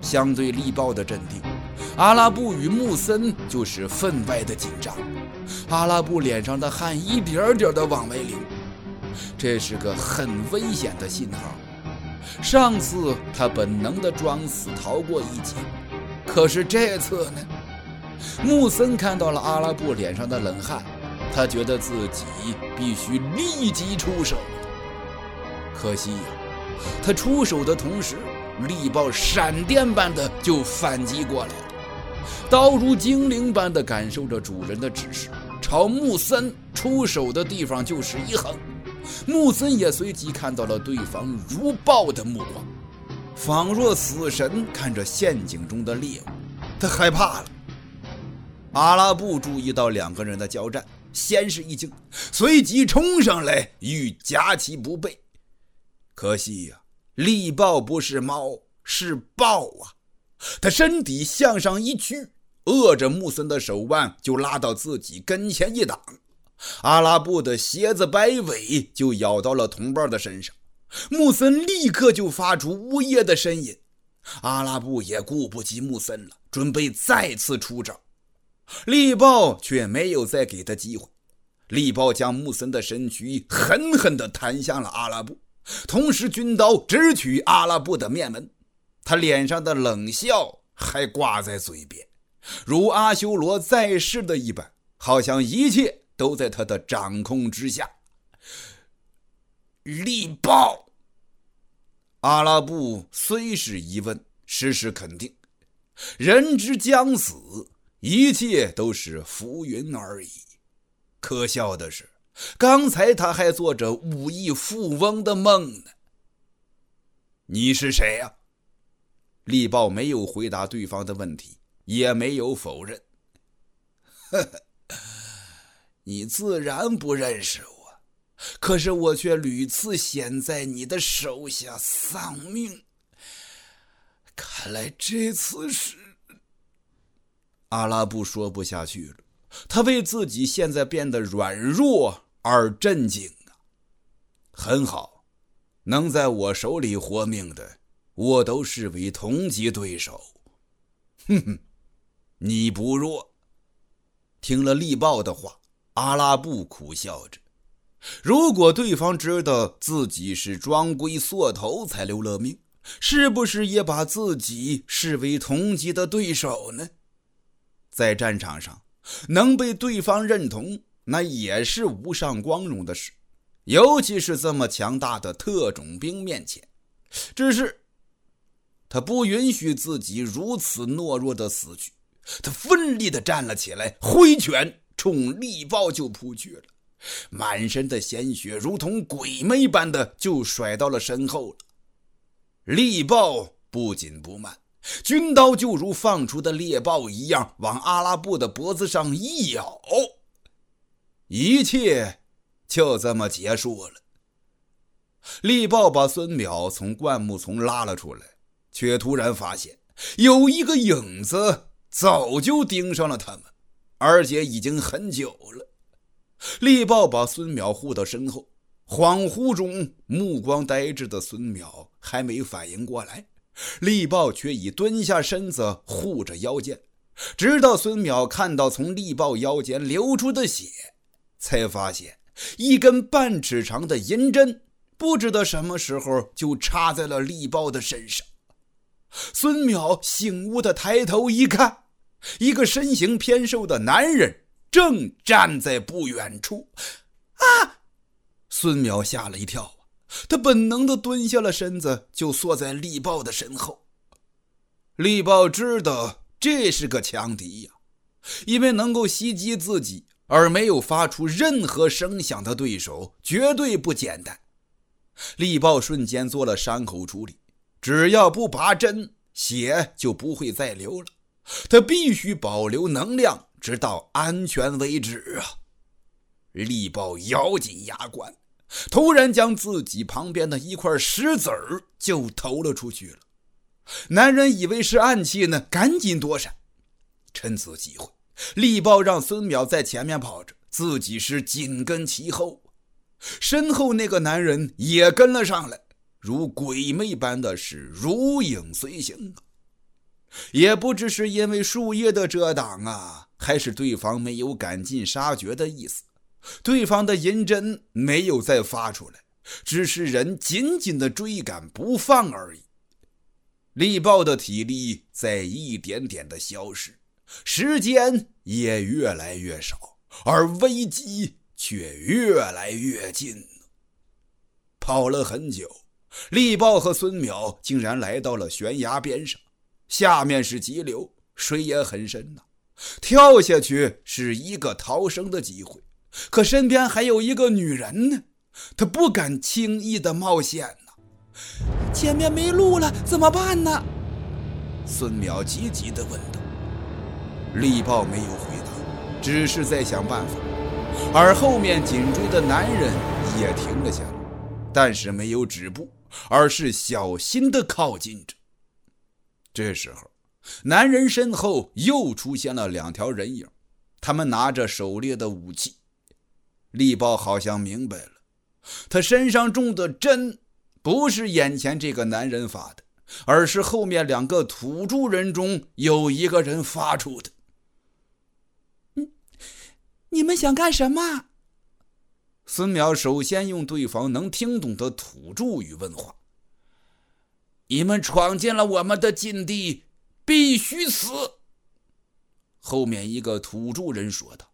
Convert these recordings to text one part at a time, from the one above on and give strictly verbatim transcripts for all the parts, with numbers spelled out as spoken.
相对力豹的镇定，阿拉布与穆森就是分外的紧张。阿拉布脸上的汗一点点的往外流，这是个很危险的信号。上次他本能的装死逃过一劫，可是这次呢？穆森看到了阿拉布脸上的冷汗，他觉得自己必须立即出手。可惜呀、啊，他出手的同时，力豹闪电般的就反击过来了，刀如精灵般的感受着主人的指示，朝穆森出手的地方就是一横。穆森也随即看到了对方如豹的目光，仿若死神看着陷阱中的猎物，他害怕了。阿拉布注意到两个人的交战，先是一惊，随即冲上来欲夹其不备。可惜呀、啊，力豹不是猫，是豹啊！他身体向上一屈，扼着穆森的手腕就拉到自己跟前一挡。阿拉布的鞋子摆尾就咬到了同伴的身上，穆森立刻就发出呜咽的呻吟。阿拉布也顾不及穆森了，准备再次出招。力豹却没有再给他机会，力豹将穆森的身躯狠狠地弹向了阿拉布，同时军刀直取阿拉布的面门。他脸上的冷笑还挂在嘴边，如阿修罗在世的一般，好像一切都在他的掌控之下。力豹！阿拉布虽是疑问，实是肯定，人之将死，一切都是浮云而已。可笑的是，刚才他还做着五亿富翁的梦呢。你是谁呀、啊？力豹没有回答对方的问题，也没有否认。呵呵，你自然不认识我，可是我却屡次险在你的手下丧命。看来这次是……阿拉布说不下去了，他为自己现在变得软弱而震惊啊！很好，能在我手里活命的，我都视为同级对手。哼哼，你不弱。听了力豹的话，阿拉布苦笑着。如果对方知道自己是装龟缩头才留了命，是不是也把自己视为同级的对手呢？在战场上能被对方认同，那也是无上光荣的事，尤其是这么强大的特种兵面前。只是他不允许自己如此懦弱的死去，他奋力地站了起来，挥拳冲力豹就扑去了，满身的鲜血如同鬼魅般的就甩到了身后了。力豹不紧不慢，军刀就如放出的猎豹一样往阿拉布的脖子上一咬，一切就这么结束了。力豹把孙淼从灌木丛拉了出来，却突然发现有一个影子早就盯上了他们，而且已经很久了。力豹把孙淼护到身后，恍惚中目光呆滞的孙淼还没反应过来，力豹却已蹲下身子护着腰间，直到孙淼看到从力豹腰间流出的血，才发现一根半尺长的银针不知道什么时候就插在了力豹的身上。孙淼醒悟的抬头一看，一个身形偏瘦的男人正站在不远处。啊！孙淼吓了一跳，他本能地蹲下了身子，就缩在力豹的身后。力豹知道这是个强敌呀、啊，因为能够袭击自己而没有发出任何声响的对手绝对不简单。力豹瞬间做了伤口处理，只要不拔针，血就不会再流了。他必须保留能量，直到安全为止啊！力豹咬紧牙关，突然将自己旁边的一块石子儿就投了出去了。男人以为是暗器呢，赶紧躲闪。趁此机会，力豹让孙淼在前面跑着，自己是紧跟其后。身后那个男人也跟了上来，如鬼魅般的是如影随形。 也不知是因为树叶的遮挡啊，还是对方没有赶尽杀绝的意思，对方的银针没有再发出来，只是人紧紧的追赶不放而已。力豹的体力在一点点的消失，时间也越来越少，而危机却越来越近。跑了很久，力豹和孙淼竟然来到了悬崖边上，下面是急流，水也很深呐、啊，跳下去是一个逃生的机会，可身边还有一个女人呢，他不敢轻易的冒险呢、啊。前面没路了，怎么办呢？孙淼急急地问道。力豹没有回答，只是在想办法，而后面紧追的男人也停了下来，但是没有止步，而是小心地靠近着。这时候，男人身后又出现了两条人影，他们拿着狩猎的武器。力豹好像明白了，他身上中的针不是眼前这个男人发的，而是后面两个土著人中有一个人发出的。嗯，你们想干什么？孙淼首先用对方能听懂的土著语问话。你们闯进了我们的禁地，必须死。后面一个土著人说道。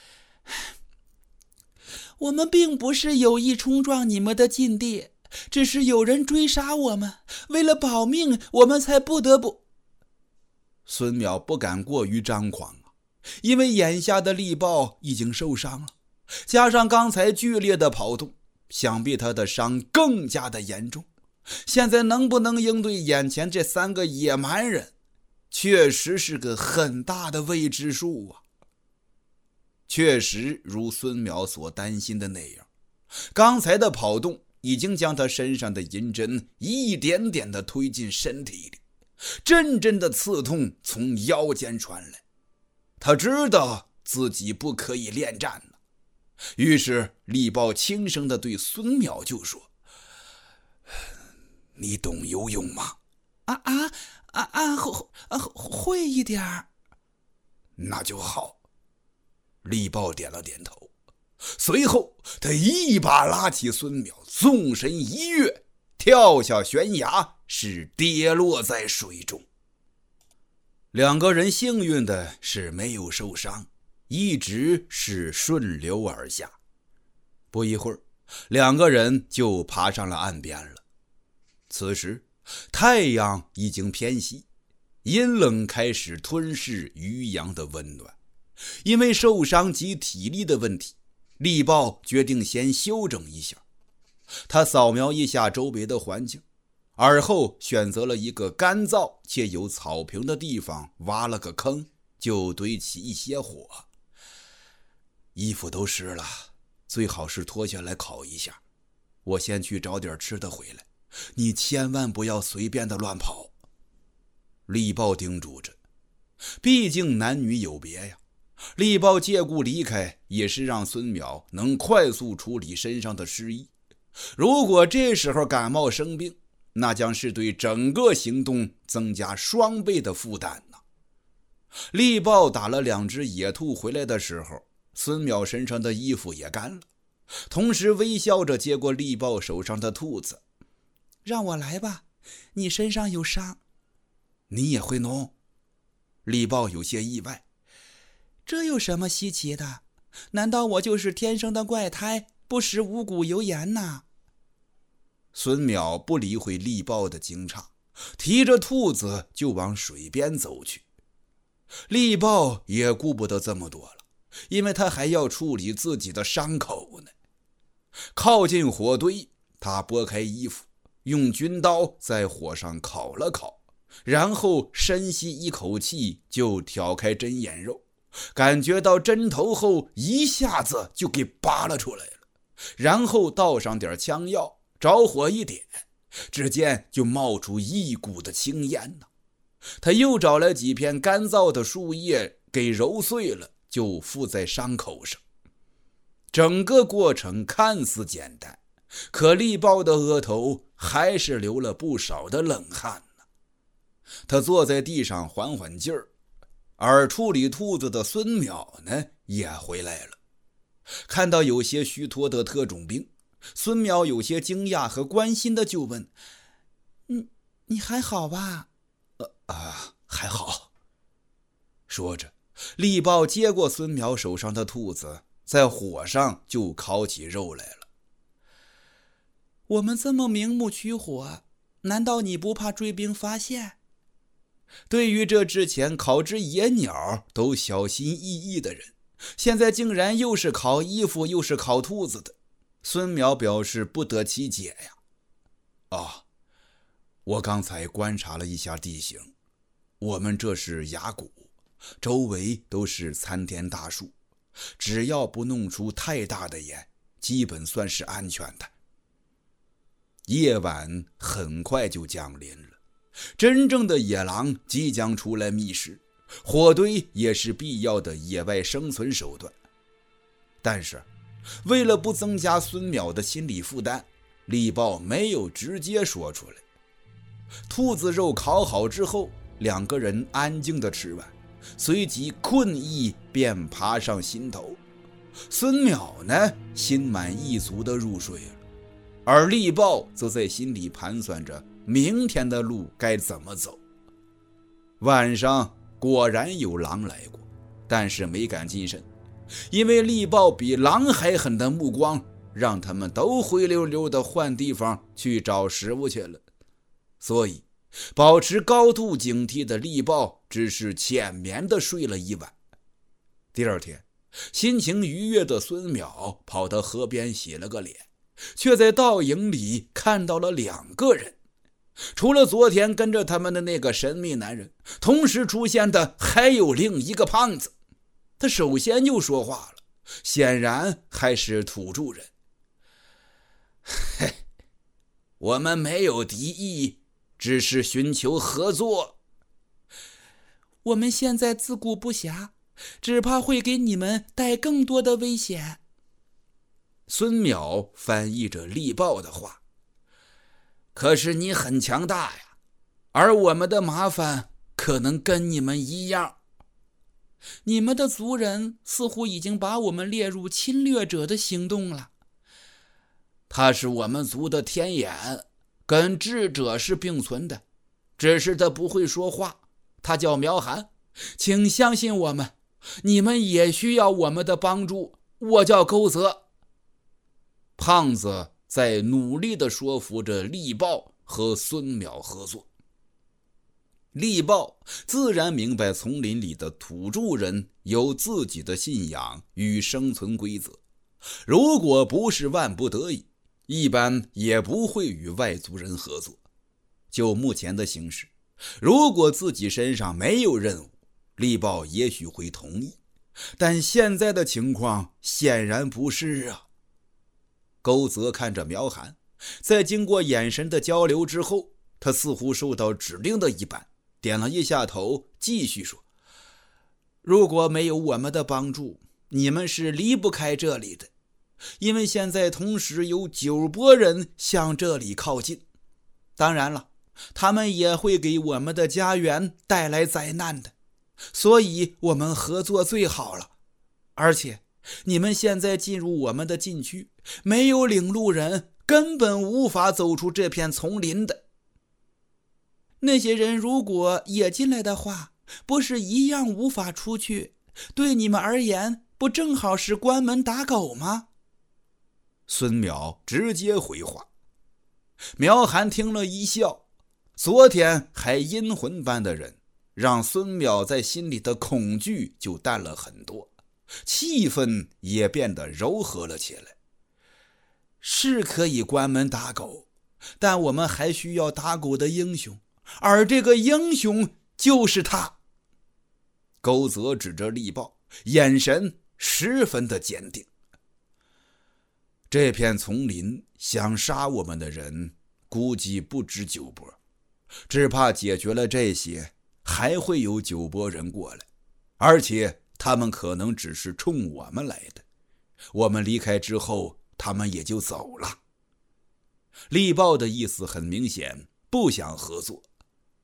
我们并不是有意冲撞你们的禁地，只是有人追杀我们，为了保命，我们才不得不……孙淼不敢过于张狂啊，因为眼下的力豹已经受伤了，加上刚才剧烈的跑动，想必他的伤更加的严重。现在能不能应对眼前这三个野蛮人，确实是个很大的未知数啊。确实如孙淼所担心的那样，刚才的跑动已经将他身上的银针一点点的推进身体里，阵阵的刺痛从腰间传来。他知道自己不可以恋战了，于是力豹轻声地对孙淼就说：你懂游泳吗？啊啊啊啊会啊会一点儿。那就好。力豹点了点头，随后他一把拉起孙淼，纵身一跃，跳下悬崖，是跌落在水中。两个人幸运的是没有受伤，一直是顺流而下。不一会儿，两个人就爬上了岸边了。此时太阳已经偏西，阴冷开始吞噬渔阳的温暖。因为受伤及体力的问题，力豹决定先休整一下。他扫描一下周围的环境，而后选择了一个干燥且有草坪的地方，挖了个坑，就堆起一些火。衣服都湿了，最好是脱下来烤一下。我先去找点吃的回来，你千万不要随便的乱跑。力豹叮嘱着，毕竟男女有别呀。力豹借故离开，也是让孙淼能快速处理身上的湿衣。如果这时候感冒生病，那将是对整个行动增加双倍的负担呢。力豹打了两只野兔回来的时候，孙淼身上的衣服也干了，同时微笑着接过力豹手上的兔子。让我来吧，你身上有伤。你也会弄？力豹有些意外。这有什么稀奇的？难道我就是天生的怪胎，不食五谷油盐呐？孙淼不理会力豹的惊诧，提着兔子就往水边走去。力豹也顾不得这么多了，因为他还要处理自己的伤口呢。靠近火堆，他拨开衣服，用军刀在火上烤了烤，然后深吸一口气，就挑开针眼肉。感觉到针头后，一下子就给拔了出来了，然后倒上点枪药，着火一点，只见就冒出一股的青烟呢。他又找来几片干燥的树叶给揉碎了，就敷在伤口上。整个过程看似简单，可力豹的额头还是流了不少的冷汗呢。 他坐在地上缓缓劲儿，而处理兔子的孙淼呢也回来了。看到有些虚脱的特种兵，孙淼有些惊讶和关心的就问：你你还好吧？呃啊，还好。说着，力豹接过孙淼手上的兔子，在火上就烤起肉来了。我们这么明目取火，难道你不怕追兵发现？对于这之前烤只野鸟都小心翼翼的人，现在竟然又是烤衣服又是烤兔子的，孙淼表示不得其解呀。哦，我刚才观察了一下地形，我们这是崖谷，周围都是参天大树，只要不弄出太大的烟，基本算是安全的。夜晚很快就降临了，真正的野狼即将出来觅食，火堆也是必要的野外生存手段。但是为了不增加孙淼的心理负担，力豹没有直接说出来。兔子肉烤好之后，两个人安静地吃完，随即困意便爬上心头。孙淼呢，心满意足地入睡了，而力豹则在心里盘算着明天的路该怎么走。晚上果然有狼来过，但是没敢近身，因为力豹比狼还狠的目光让他们都灰溜溜地换地方去找食物去了。所以保持高度警惕的力豹只是浅眠地睡了一晚。第二天，心情愉悦的孙淼跑到河边洗了个脸，却在倒影里看到了两个人。除了昨天跟着他们的那个神秘男人，同时出现的还有另一个胖子。他首先就说话了，显然还是土著人。嘿，我们没有敌意，只是寻求合作。我们现在自顾不暇，只怕会给你们带更多的危险。孙淼翻译着力豹的话。可是你很强大呀，而我们的麻烦可能跟你们一样。你们的族人似乎已经把我们列入侵略者的行动了。他是我们族的天眼，跟智者是并存的，只是他不会说话。他叫苗寒，请相信我们，你们也需要我们的帮助。我叫钩泽。胖子在努力地说服着力豹和孙淼合作。力豹自然明白丛林里的土著人有自己的信仰与生存规则，如果不是万不得已，一般也不会与外族人合作。就目前的形势，如果自己身上没有任务，力豹也许会同意，但现在的情况显然不是啊。钩泽看着苗寒，在经过眼神的交流之后，他似乎受到指令的一般，点了一下头，继续说：如果没有我们的帮助，你们是离不开这里的，因为现在同时有九波人向这里靠近。当然了，他们也会给我们的家园带来灾难的，所以我们合作最好了。而且你们现在进入我们的禁区，没有领路人根本无法走出这片丛林的。那些人如果也进来的话，不是一样无法出去？对你们而言，不正好是关门打狗吗？孙淼直接回话。苗寒听了一笑，昨天还阴魂般的人，让孙淼在心里的恐惧就淡了很多，气氛也变得柔和了起来。是可以关门打狗，但我们还需要打狗的英雄，而这个英雄就是他。钩泽指着力豹，眼神十分的坚定。这片丛林想杀我们的人估计不止九波，只怕解决了这些，还会有九波人过来，而且他们可能只是冲我们来的，我们离开之后他们也就走了。力豹的意思很明显，不想合作。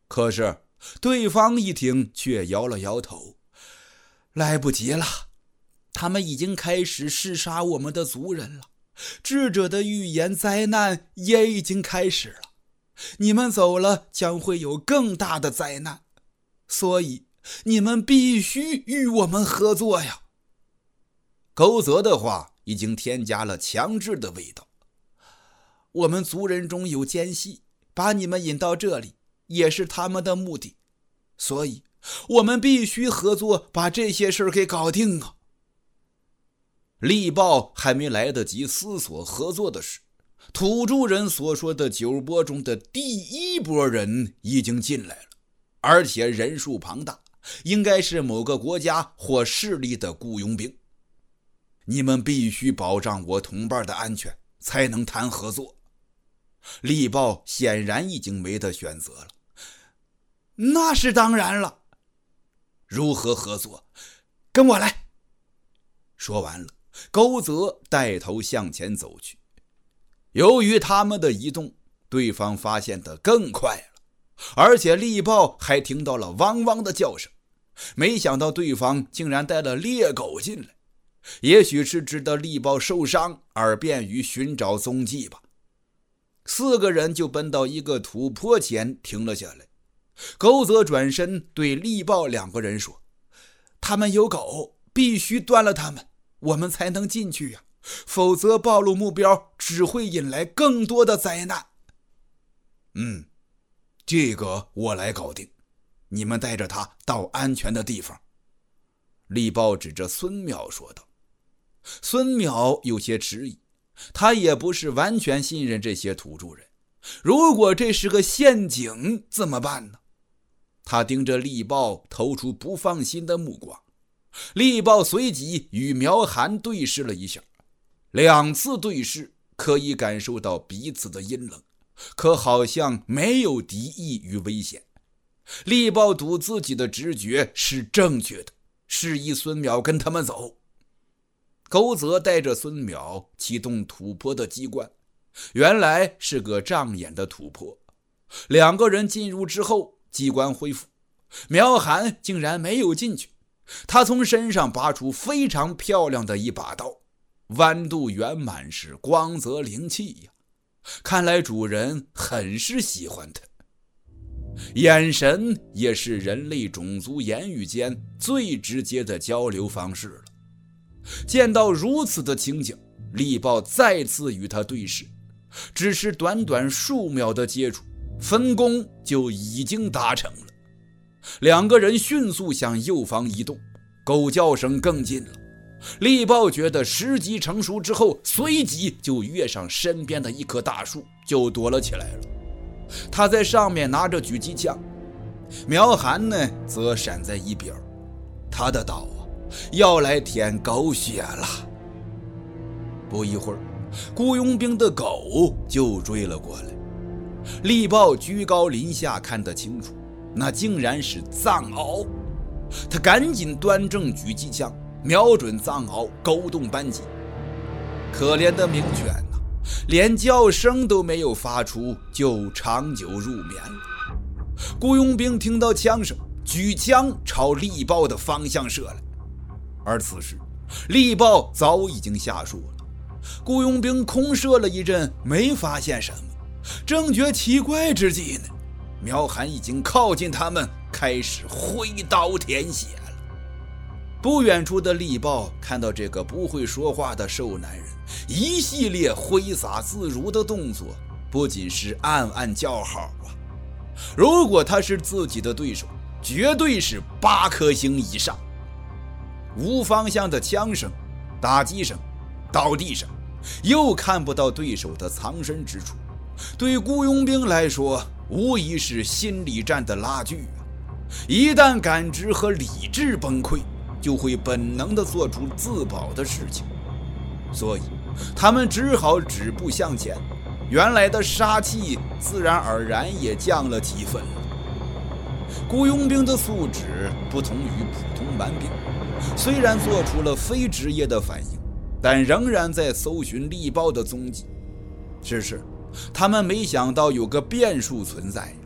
可是对方一听却摇了摇头，来不及了，他们已经开始弑杀我们的族人了，智者的预言灾难也已经开始了，你们走了将会有更大的灾难，所以你们必须与我们合作呀。勾泽的话已经添加了强制的味道。我们族人中有奸细，把你们引到这里也是他们的目的，所以我们必须合作，把这些事给搞定啊。力豹还没来得及思索合作的事，土著人所说的九波中的第一波人已经进来了，而且人数庞大，应该是某个国家或势力的雇佣兵。你们必须保障我同伴的安全，才能谈合作。力豹显然已经没得选择了。那是当然了。如何合作？跟我来。说完了，勾泽带头向前走去。由于他们的移动，对方发现得更快了，而且力豹还听到了汪汪的叫声。没想到对方竟然带了猎狗进来，也许是知道力豹受伤而便于寻找踪迹吧。四个人就奔到一个土坡前停了下来。勾泽转身对力豹两个人说，他们有狗，必须端了他们，我们才能进去呀、啊，否则暴露目标只会引来更多的灾难。嗯，这个我来搞定，你们带着他到安全的地方。力豹指着孙淼说道。孙淼有些迟疑，他也不是完全信任这些土著人，如果这是个陷阱怎么办呢？他盯着力豹投出不放心的目光。力豹随即与苗寒对视了一下，两次对视可以感受到彼此的阴冷，可好像没有敌意与危险。力豹赌自己的直觉是正确的，示意孙淼跟他们走。勾泽带着孙淼启动土坡的机关，原来是个障眼的土坡。两个人进入之后，机关恢复，苗寒竟然没有进去。他从身上拔出非常漂亮的一把刀，弯度圆满，是光泽灵气呀。看来主人很是喜欢他。眼神也是人类种族言语间最直接的交流方式了。见到如此的情景，力豹再次与他对视，只是短短数秒的接触，分工就已经达成了。两个人迅速向右方移动，狗叫声更近了。力豹觉得时机成熟之后，随即就跃上身边的一棵大树，就躲了起来了。他在上面拿着狙击枪，苗寒呢则闪在一边，他的刀啊要来舔狗血了。不一会儿，雇佣兵的狗就追了过来。力豹居高临下看得清楚，那竟然是藏獒。他赶紧端正狙击枪，瞄准藏獒，勾动扳机。可怜的名犬呐、啊，连叫声都没有发出，就长久入眠了。雇佣兵听到枪声，举枪朝力豹的方向射来。而此时，力豹早已经下树了。雇佣兵空射了一阵，没发现什么。正觉奇怪之际呢，苗寒已经靠近他们，开始挥刀舔血了。不远处的力豹看到这个不会说话的瘦男人一系列挥洒自如的动作，不仅是暗暗叫好啊！如果他是自己的对手，绝对是八颗星以上。无方向的枪声、打击声、倒地声，又看不到对手的藏身之处。对雇佣兵来说，无疑是心理战的拉锯啊！一旦感知和理智崩溃，就会本能地做出自保的事情，所以他们只好止步向前，原来的杀气自然而然也降了几分了。雇佣兵的素质不同于普通蛮兵，虽然做出了非职业的反应，但仍然在搜寻力豹的踪迹。只是他们没想到有个变数存在，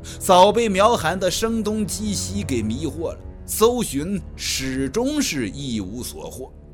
早被苗涵的声东击西给迷惑了，搜寻始终是一无所获。